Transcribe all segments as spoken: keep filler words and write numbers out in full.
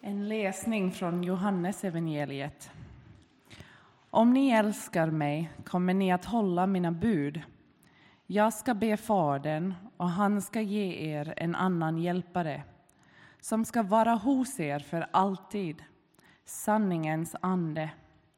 En läsning från Johannes evangeliet. Om ni älskar mig kommer ni att hålla mina bud. Jag ska be Fadern och han ska ge er en annan hjälpare som ska vara hos er för alltid, sanningens ande.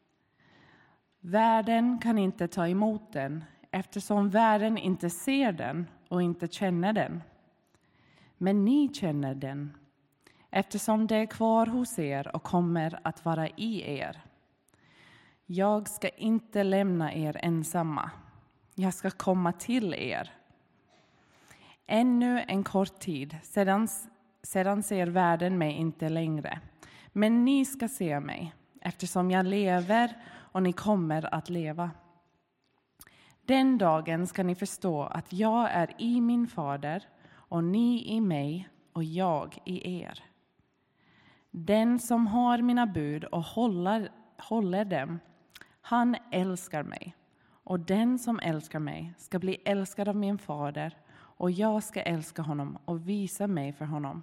Världen kan inte ta emot den eftersom världen inte ser den och inte känner den. Men ni känner den eftersom det är kvar hos er och kommer att vara i er. Jag ska inte lämna er ensamma. Jag ska komma till er. Ännu en kort tid, sedan, sedan ser världen mig inte längre. Men ni ska se mig, eftersom jag lever och ni kommer att leva. Den dagen ska ni förstå att jag är i min fader och ni i mig och jag i er. Den som har mina bud och håller, håller dem, han älskar mig. Och den som älskar mig ska bli älskad av min fader, och jag ska älska honom och visa mig för honom.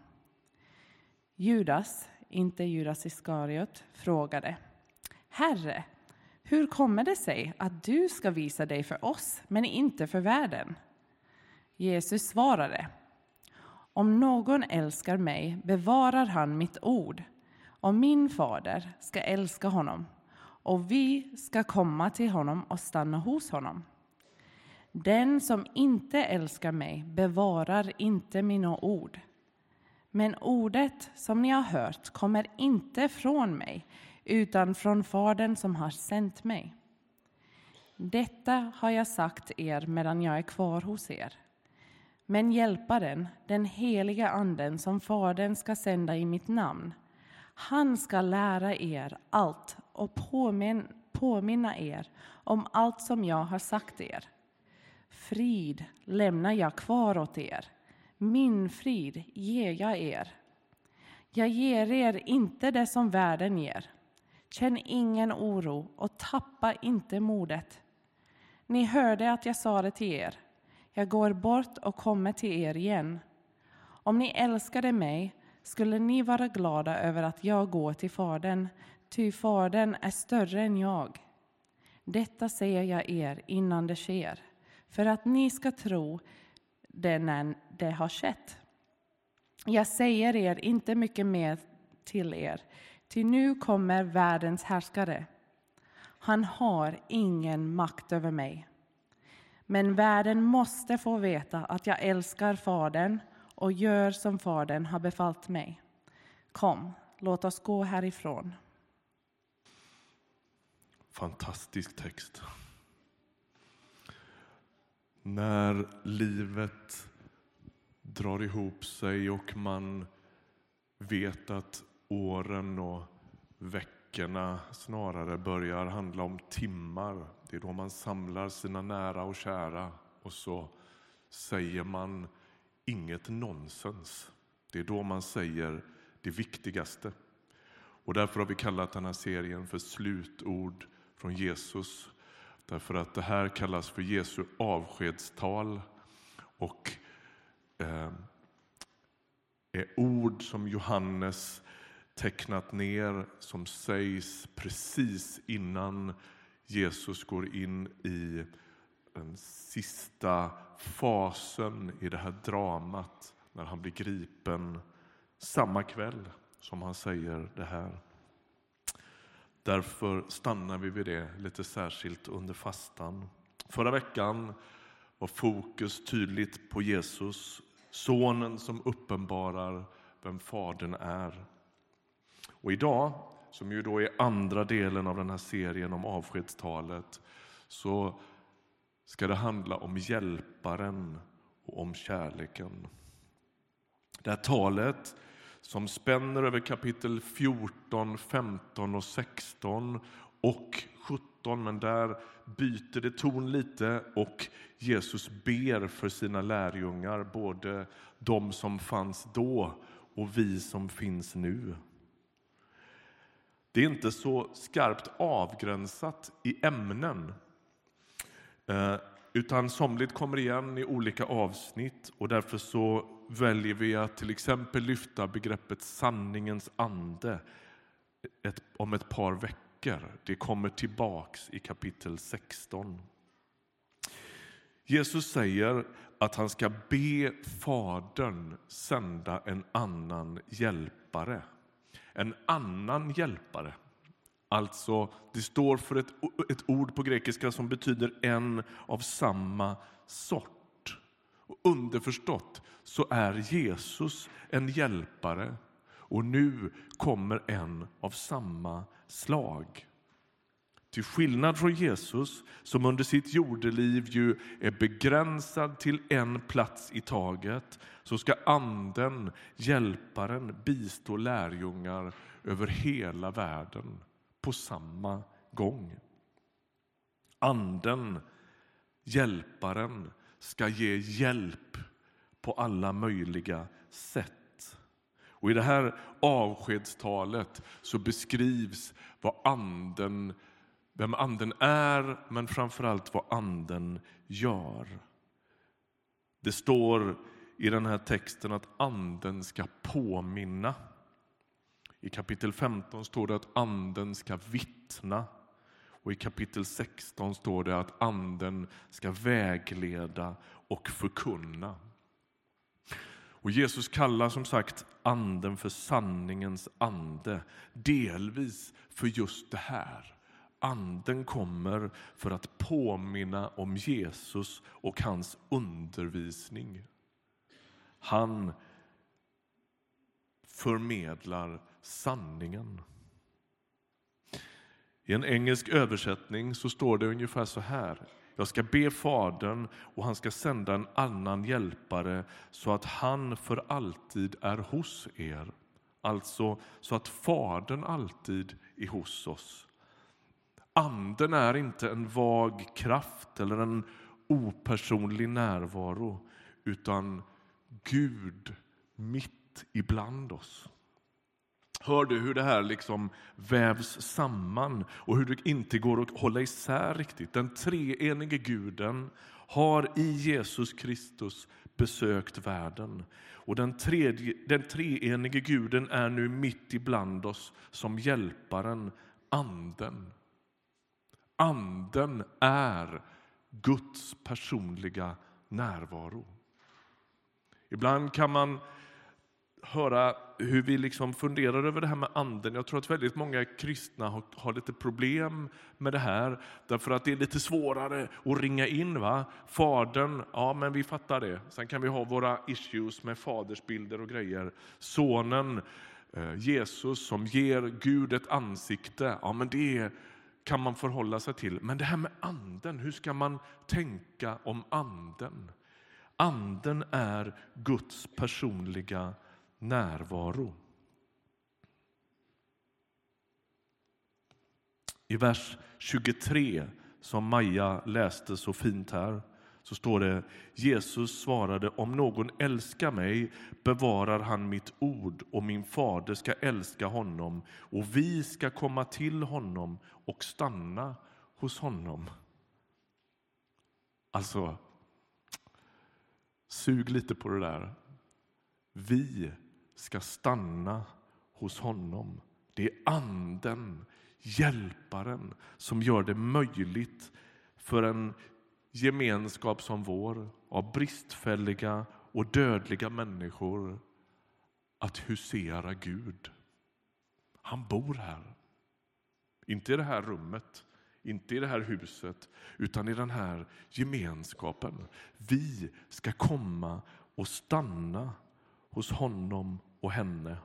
Judas, inte Judas Iskariot, frågade: Herre, hur kommer det sig att du ska visa dig för oss, men inte för världen? Jesus svarade: Om någon älskar mig bevarar han mitt ord, och min fader ska älska honom, och vi ska komma till honom och stanna hos honom. Den som inte älskar mig bevarar inte mina ord. Men ordet som ni har hört kommer inte från mig, utan från Fadern som har sänt mig. Detta har jag sagt er medan jag är kvar hos er. Men hjälparen, den heliga anden som Fadern ska sända i mitt namn, han ska lära er allt och påmin- påminna er om allt som jag har sagt er. Frid lämnar jag kvar åt er. Min frid ger jag er. Jag ger er inte det som världen ger. Känn ingen oro och tappa inte modet. Ni hörde att jag sa det till er. Jag går bort och kommer till er igen. Om ni älskade mig skulle ni vara glada över att jag går till Fadern, ty Fadern är större än jag. Detta säger jag er innan det sker, för att ni ska tro det när det har skett. Jag säger er inte mycket mer till er, ty nu kommer världens härskare. Han har ingen makt över mig. Men världen måste få veta att jag älskar Fadern och gör som Fadern har befallt mig. Kom, låt oss gå härifrån. Fantastisk text. När livet drar ihop sig och man vet att åren och veckorna snarare börjar handla om timmar. Det är då man samlar sina nära och kära och så säger man inget nonsens. Det är då man säger det viktigaste. Och därför har vi kallat den här serien för slutord från Jesus. Därför att det här kallas för Jesu avskedstal och eh, är ord som Johannes tecknat ner som sägs precis innan Jesus går in i den sista fasen i det här dramat när han blir gripen samma kväll som han säger det här. Därför stannar vi vid det lite särskilt under fastan. Förra veckan var fokus tydligt på Jesus, sonen som uppenbarar vem Fadern är. Och idag, som ju då är andra delen av den här serien om avskedstalet, så ska det handla om hjälparen och om kärleken. Det här talet som spänner över kapitel fjorton, femton och sexton och sjutton, men där byter det ton lite och Jesus ber för sina lärjungar, både de som fanns då och vi som finns nu. Det är inte så skarpt avgränsat i ämnen, utan somligt kommer igen i olika avsnitt, och därför så väljer vi att till exempel lyfta begreppet sanningens ande ett, om ett par veckor. Det kommer tillbaks i kapitel sexton. Jesus säger att han ska be Fadern sända en annan hjälpare. En annan hjälpare. Alltså, det står för ett, ett ord på grekiska som betyder en av samma sort. Och underförstått så är Jesus en hjälpare. Och nu kommer en av samma slag. Till skillnad från Jesus, som under sitt jordeliv ju är begränsad till en plats i taget, så ska anden, hjälparen, bistå lärjungar över hela världen på samma gång. Anden, hjälparen, ska ge hjälp på alla möjliga sätt. Och i det här avskedstalet så beskrivs vad anden, vem anden är, men framförallt vad anden gör. Det står i den här texten att anden ska påminna. I kapitel femton står det att anden ska vittna. Och i kapitel sexton står det att anden ska vägleda och förkunna. Och Jesus kallar som sagt anden för sanningens ande. Delvis för just det här. Anden kommer för att påminna om Jesus och hans undervisning. Han förmedlar sanningen. I en engelsk översättning så står det ungefär så här. Jag ska be Fadern och han ska sända en annan hjälpare så att han för alltid är hos er. Alltså så att Fadern alltid är hos oss. Anden är inte en vag kraft eller en opersonlig närvaro, utan Gud mitt ibland oss. Hör du hur det här liksom vävs samman och hur det inte går att hålla isär riktigt? Den treenige Guden har i Jesus Kristus besökt världen. Och den, tredje, den treenige Guden är nu mitt ibland oss som hjälparen, anden. Anden är Guds personliga närvaro. Ibland kan man höra hur vi liksom funderar över det här med anden. Jag tror att väldigt många kristna har, har lite problem med det här. Därför att det är lite svårare att ringa in. Va? Fadern, ja men vi fattar det. Sen kan vi ha våra issues med fadersbilder och grejer. Sonen, eh, Jesus som ger Gud ett ansikte. Ja men det kan man förhålla sig till. Men det här med anden, hur ska man tänka om anden? Anden är Guds personliga närvaro. I vers tjugotre som Maja läste så fint här så står det: Jesus svarade, om någon älskar mig bevarar han mitt ord och min fader ska älska honom och vi ska komma till honom och stanna hos honom. Alltså, sug lite på det där. Vi ska stanna hos honom. Det är anden, hjälparen, som gör det möjligt för en gemenskap som vår av bristfälliga och dödliga människor att husera Gud. Han bor här. Inte i det här rummet, inte i det här huset, utan i den här gemenskapen. Vi ska komma och stanna hos honom och henne.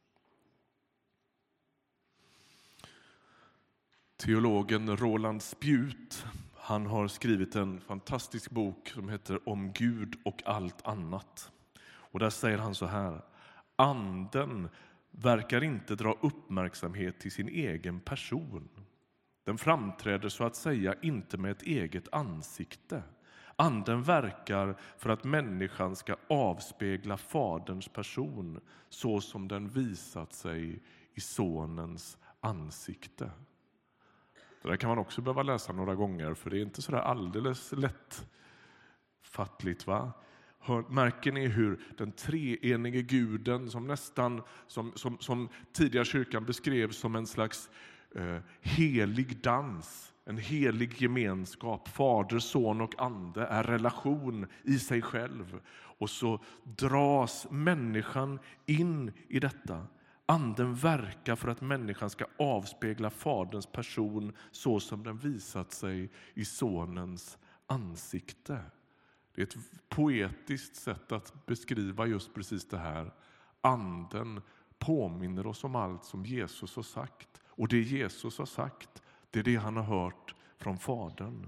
Teologen Roland Spjut, han har skrivit en fantastisk bok som heter Om Gud och allt annat. Och där säger han så här: anden verkar inte dra uppmärksamhet till sin egen person. Den framträder så att säga inte med ett eget ansikte. Anden verkar för att människan ska avspegla faderns person så som den visat sig i sonens ansikte. Det där kan man också behöva läsa några gånger, för det är inte så där alldeles lättfattligt, va? Hör, märker ni hur den treenige guden som nästan som, som, som tidigare kyrkan beskrevs som en slags eh, helig dans, en helig gemenskap, fader, son och ande är relation i sig själv. Och så dras människan in i detta. Anden verkar för att människan ska avspegla faderns person så som den visat sig i sonens ansikte. Det är ett poetiskt sätt att beskriva just precis det här. Anden påminner oss om allt som Jesus har sagt. Och det Jesus har sagt, det är det han har hört från Fadern.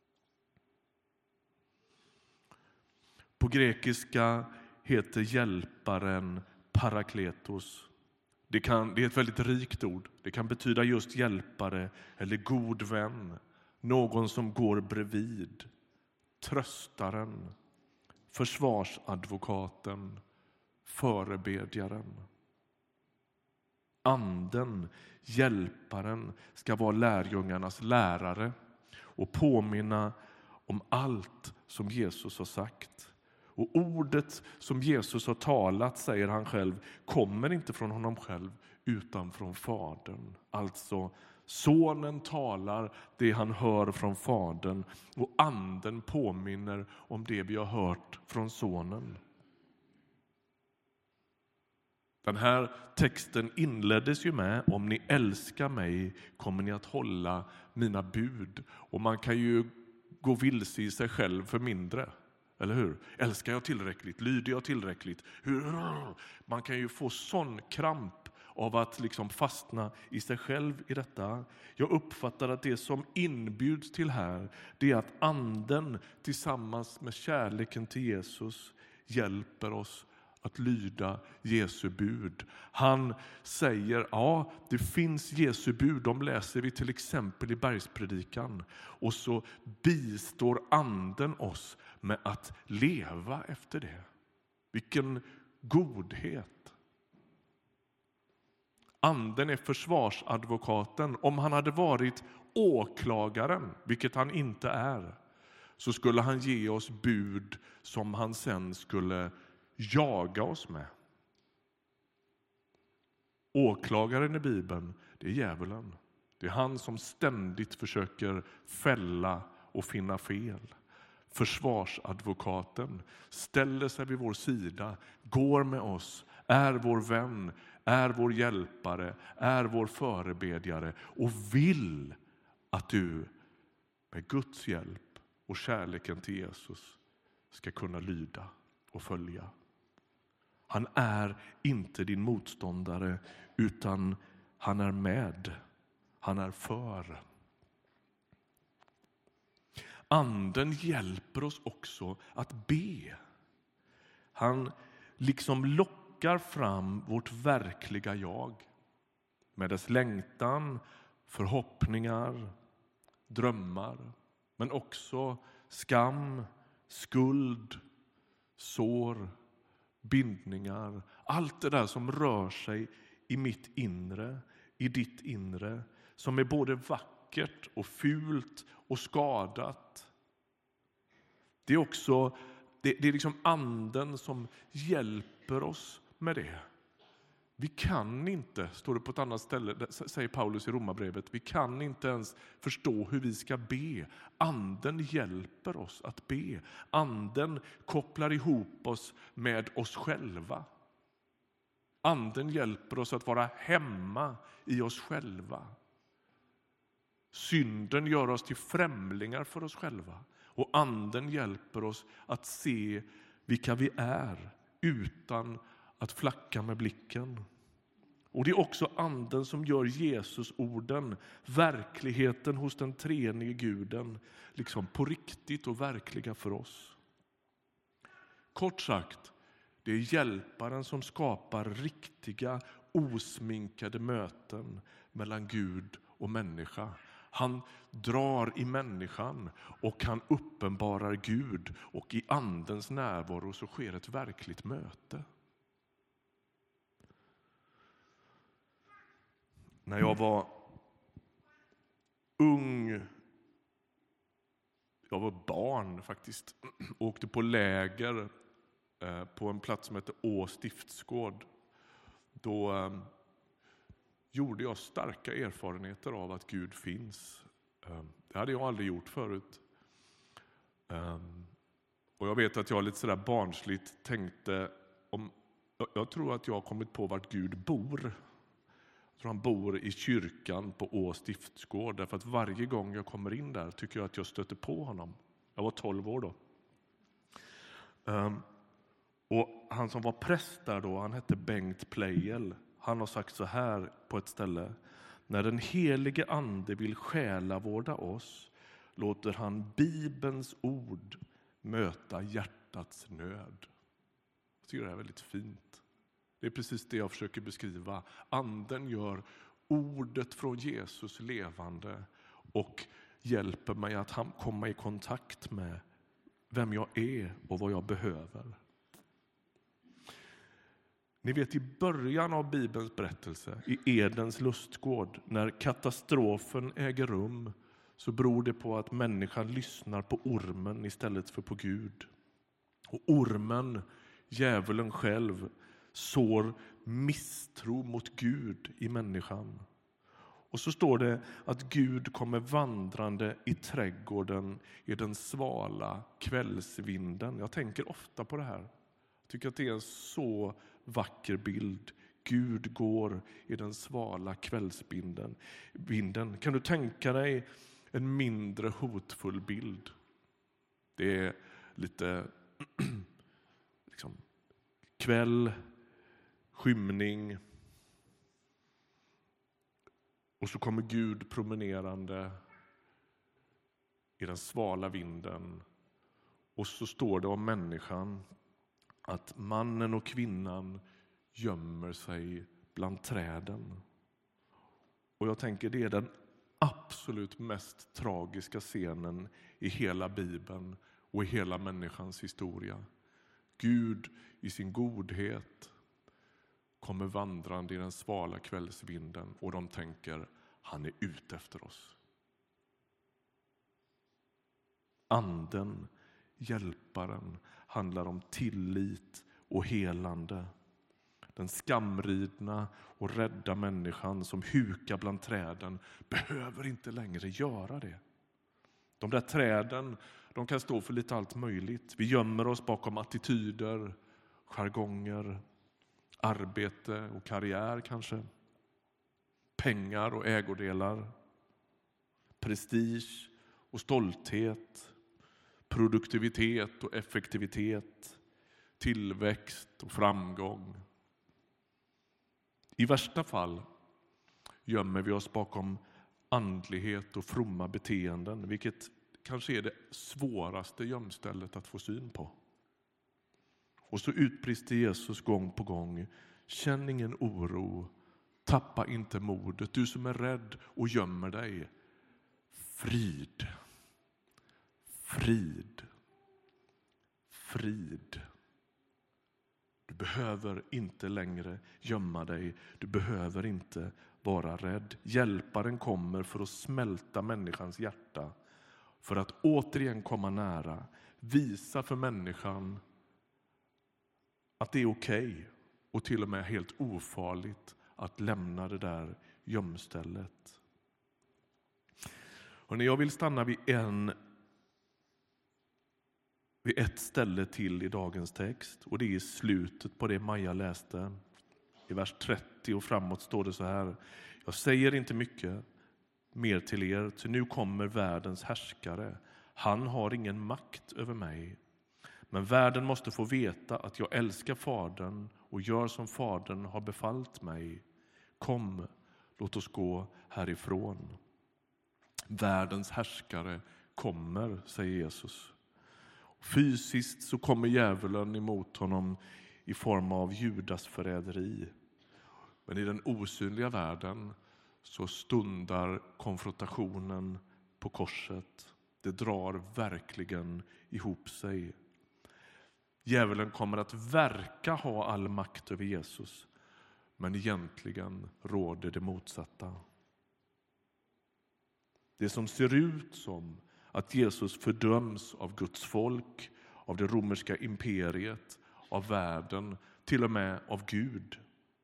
På grekiska heter hjälparen parakletos. Det, kan, det är ett väldigt rikt ord. Det kan betyda just hjälpare eller god vän. Någon som går bredvid. Tröstaren, försvarsadvokaten, förebedjaren. Anden, hjälparen, ska vara lärjungarnas lärare och påminna om allt som Jesus har sagt. Och ordet som Jesus har talat, säger han själv, kommer inte från honom själv utan från Fadern. Alltså, sonen talar det han hör från Fadern och anden påminner om det vi har hört från sonen. Den här texten inleddes ju med: om ni älskar mig kommer ni att hålla mina bud. Och man kan ju gå vilse i sig själv för mindre. Eller hur? Älskar jag tillräckligt? Lyder jag tillräckligt? Hur? Man kan ju få sån kramp av att liksom fastna i sig själv i detta. Jag uppfattar att det som inbjuds till här, det är att anden tillsammans med kärleken till Jesus hjälper oss att lyda Jesu bud. Han säger, ja, det finns Jesu bud. De läser vi till exempel i bergspredikan. Och så bistår anden oss med att leva efter det. Vilken godhet. Anden är försvarsadvokaten. Om han hade varit åklagaren, vilket han inte är, så skulle han ge oss bud som han sen skulle jaga oss med. Åklagaren i Bibeln, det är djävulen. Det är han som ständigt försöker fälla och finna fel. Försvarsadvokaten ställer sig vid vår sida, går med oss, är vår vän, är vår hjälpare, är vår förebedjare och vill att du med Guds hjälp och kärleken till Jesus ska kunna lyda och följa. Han är inte din motståndare utan han är med. Han är för. Anden hjälper oss också att be. Han liksom lockar fram vårt verkliga jag med dess längtan, förhoppningar, drömmar, men också skam, skuld, sår, bindningar. Allt det där som rör sig i mitt inre, i ditt inre, som är både vackert och fult och skadat. Det är också det, det är liksom anden som hjälper oss med det. Vi kan inte, står det på ett annat ställe, säger Paulus i Romarbrevet, vi kan inte ens förstå hur vi ska be. Anden hjälper oss att be. Anden kopplar ihop oss med oss själva. Anden hjälper oss att vara hemma i oss själva. Synden gör oss till främlingar för oss själva. Och anden hjälper oss att se vilka vi är utan att flacka med blicken. Och det är också anden som gör Jesus orden, verkligheten hos den treenige guden, liksom på riktigt och verkliga för oss. Kort sagt, det är hjälparen som skapar riktiga, osminkade möten mellan Gud och människa. Han drar i människan och han uppenbarar Gud, och i andens närvaro så sker ett verkligt möte. När jag var ung, jag var barn faktiskt, åkte på läger eh, på en plats som heter Å stiftsgård. Då eh, gjorde jag starka erfarenheter av att Gud finns. Eh, det hade jag aldrig gjort förut. Eh, och jag vet att jag lite sådär barnsligt tänkte om, jag tror att jag har kommit på vart Gud bor. Jag tror han bor i kyrkan på Å stiftsgård, därför att varje gång jag kommer in där tycker jag att jag stöter på honom. Jag var tolv år då. Um, och han som var präst där då, han hette Bengt Pleijel. Han har sagt så här på ett ställe: när den helige ande vill själavårda oss, låter han Bibelns ord möta hjärtats nöd. Jag tycker det är väldigt fint. Det är precis det jag försöker beskriva. Anden gör ordet från Jesus levande och hjälper mig att komma i kontakt med vem jag är och vad jag behöver. Ni vet, i början av Bibelns berättelse, i Edens lustgård, när katastrofen äger rum, så beror det på att människan lyssnar på ormen istället för på Gud. Och ormen, djävulen själv, sår misstro mot Gud i människan. Och så står det att Gud kommer vandrande i trädgården i den svala kvällsvinden. Jag tänker ofta på det här. Jag tycker att det är en så vacker bild. Gud går i den svala kvällsvinden. Kan du tänka dig en mindre hotfull bild? Det är lite liksom, kväll, skymning. Och så kommer Gud promenerande i den svala vinden. Och så står det om människan att mannen och kvinnan gömmer sig bland träden. Och jag tänker det är den absolut mest tragiska scenen i hela Bibeln och i hela människans historia. Gud i sin godhet kommer vandrande i den svala kvällsvinden och de tänker, han är ute efter oss. Anden, hjälparen, handlar om tillit och helande. Den skamridna och rädda människan som hukar bland träden behöver inte längre göra det. De där träden, de kan stå för lite allt möjligt. Vi gömmer oss bakom attityder, jargonger, arbete och karriär kanske. Pengar och ägodelar. Prestige och stolthet. Produktivitet och effektivitet. Tillväxt och framgång. I värsta fall gömmer vi oss bakom andlighet och fromma beteenden, vilket kanske är det svåraste gömstället att få syn på. Och så utbrister Jesus gång på gång: känn ingen oro, tappa inte modet, du som är rädd och gömmer dig. Frid, frid, frid. Du behöver inte längre gömma dig, du behöver inte vara rädd. Hjälparen kommer för att smälta människans hjärta, för att återigen komma nära, visa för människan att det är okej och till och med helt ofarligt att lämna det där gömstället. Och när jag vill stanna vid en vid ett ställe till i dagens text, och det är i slutet på det Maja läste. I vers trettio och framåt står det så här: jag säger inte mycket mer till er, till nu kommer världens härskare. Han har ingen makt över mig. Men världen måste få veta att jag älskar Fadern och gör som Fadern har befallt mig. Kom, låt oss gå härifrån. Världens härskare kommer, säger Jesus. Fysiskt så kommer djävulen emot honom i form av Judas förräderi. Men i den osynliga världen så stundar konfrontationen på korset. Det drar verkligen ihop sig. Djävulen kommer att verka ha all makt över Jesus, men egentligen råder det motsatta. Det som ser ut som att Jesus fördöms av Guds folk, av det romerska imperiet, av världen, till och med av Gud.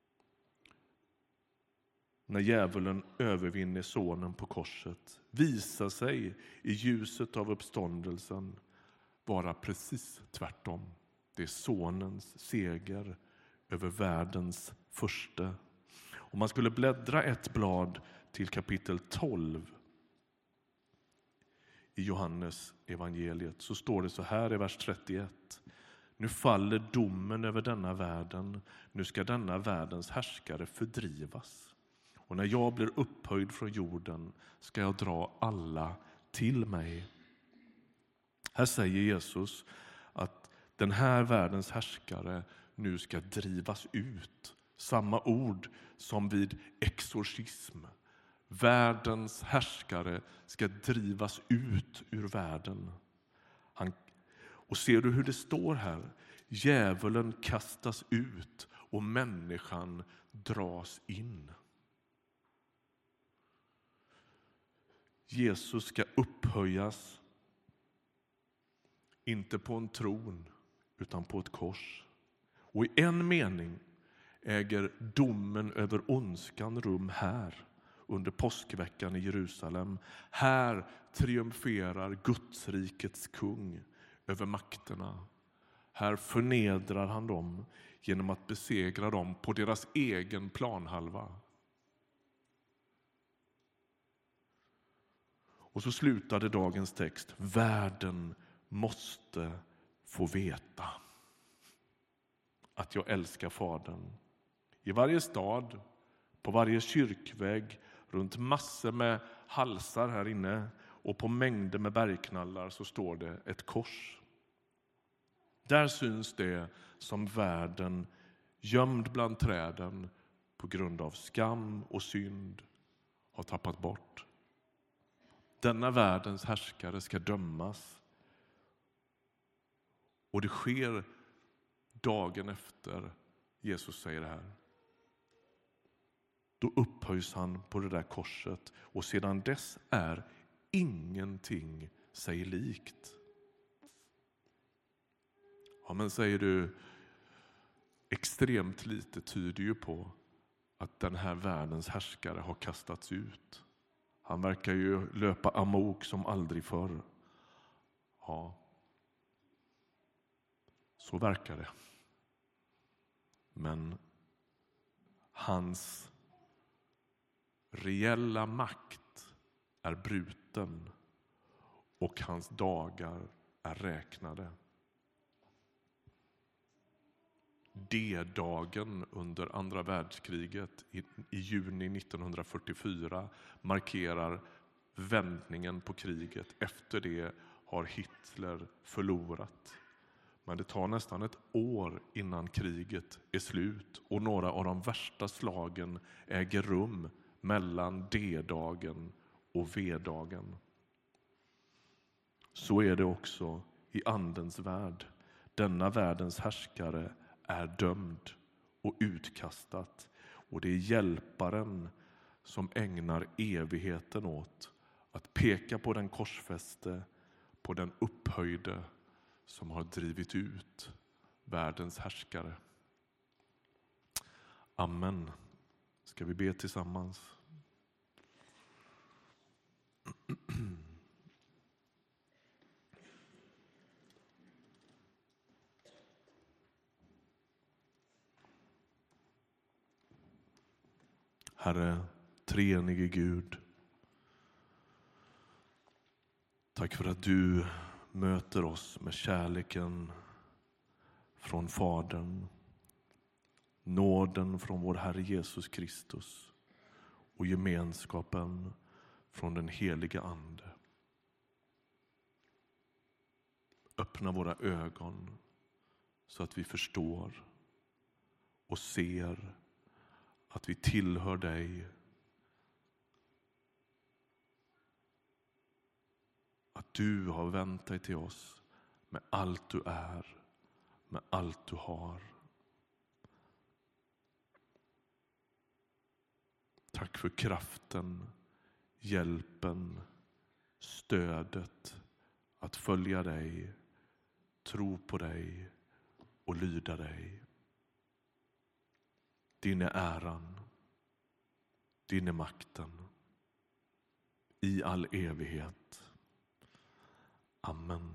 När djävulen övervinner sonen på korset visar sig i ljuset av uppståndelsen vara precis tvärtom. Det är sonens seger över världens första. Om man skulle bläddra ett blad till kapitel tolv i Johannes evangeliet så står det så här i vers trettioett. Nu faller domen över denna världen. Nu ska denna världens härskare fördrivas. Och när jag blir upphöjd från jorden ska jag dra alla till mig. Här säger Jesus att den här världens härskare nu ska drivas ut. Samma ord som vid exorcism. Världens härskare ska drivas ut ur världen. Han, och ser du hur det står här? Djävulen kastas ut och människan dras in. Jesus ska upphöjas, inte på en tron utan på ett kors. Och i en mening äger domen över ondskan rum här under påskveckan i Jerusalem. Här triumferar Guds rikets kung över makterna. Här förnedrar han dem genom att besegra dem på deras egen planhalva. Och så slutade dagens text. Världen måste få veta att jag älskar Fadern. I varje stad, på varje kyrkvägg, runt massor med halsar här inne och på mängder med bergknallar så står det ett kors. Där syns det som världen, gömd bland träden på grund av skam och synd, har tappat bort. Denna världens härskare ska dömas. Och det sker dagen efter Jesus säger det här. Då upphöjs han på det där korset. Och sedan dess är ingenting sig likt. Ja, men säger du, extremt lite tyder ju på att den här världens härskare har kastats ut. Han verkar ju löpa amok som aldrig förr. Ja, så verkar det. Men hans reella makt är bruten och hans dagar är räknade. D-dagen under andra världskriget i, i juni nittonhundrafyrtiofyra markerar vändningen på kriget. Efter det har Hitler förlorat. Men det tar nästan ett år innan kriget är slut och några av de värsta slagen äger rum mellan D-dagen och V-dagen. Så är det också i andens värld. Denna världens härskare är dömd och utkastat. Och det är hjälparen som ägnar evigheten åt att peka på den korsfäste, på den upphöjde som har drivit ut världens härskare. Amen. Ska vi be tillsammans? Herre, treenige Gud, tack för att du möter oss med kärleken från Fadern, nåden från vår Herre Jesus Kristus och gemenskapen från den heliga Ande. Öppna våra ögon så att vi förstår och ser att vi tillhör dig. Att du har vänt dig till oss med allt du är, med allt du har. Tack för kraften, hjälpen, stödet att följa dig, tro på dig och lyda dig. Din är äran, din är makten, i all evighet. Amen.